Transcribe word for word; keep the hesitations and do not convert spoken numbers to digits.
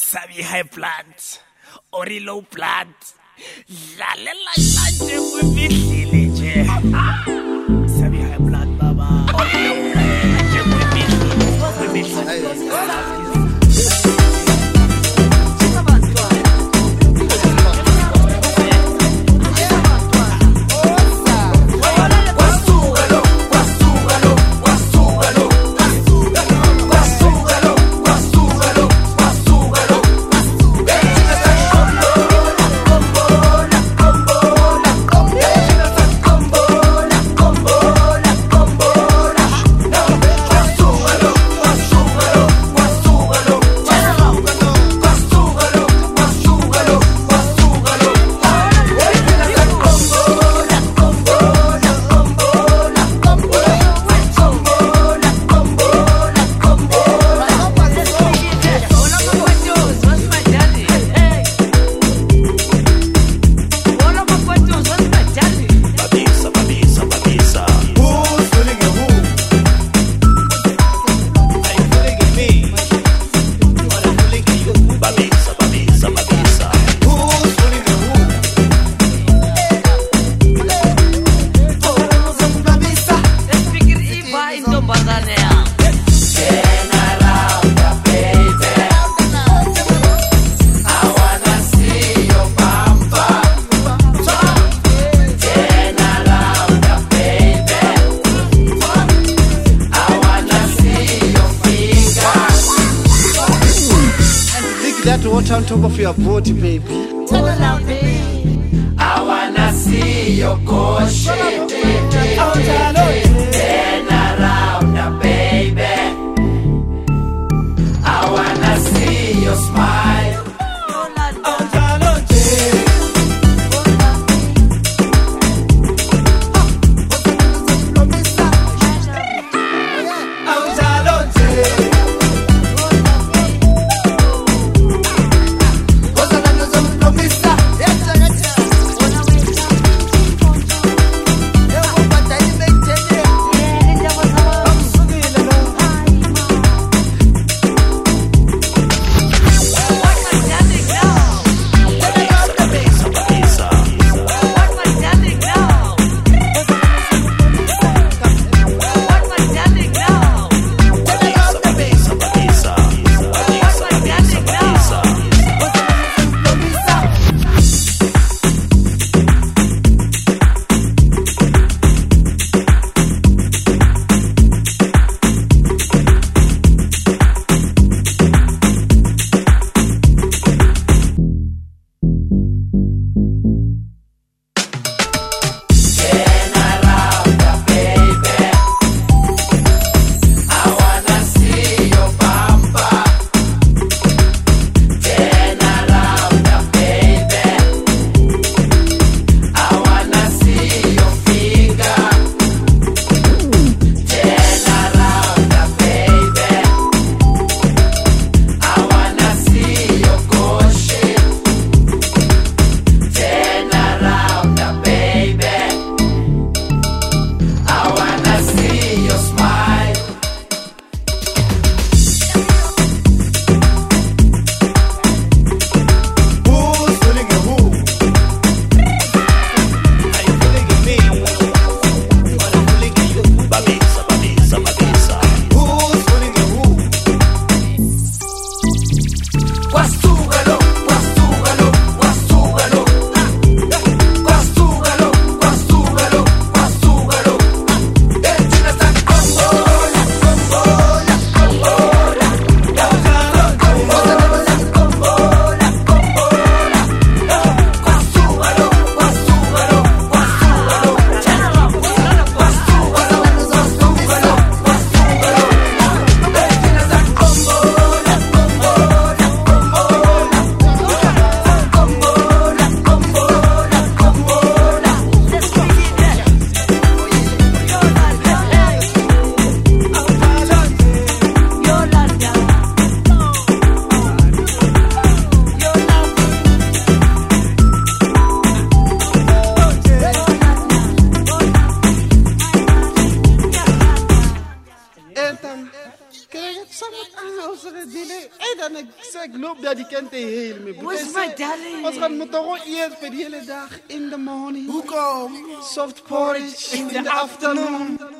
Sabi high blood or low blood. La la la la je kwemihlile nje. Sabi high blood baba. Or low blood je kwemihlile. That water on top of your body, baby. Turn around, baby. I wanna see your caution. Turn around, now, baby. I wanna see your smile. Yeah. die kent die heel me. Where's my darling? Ons gaan motogo eet vir die hele dag in the morning. Hoekom? Soft porridge in the afternoon.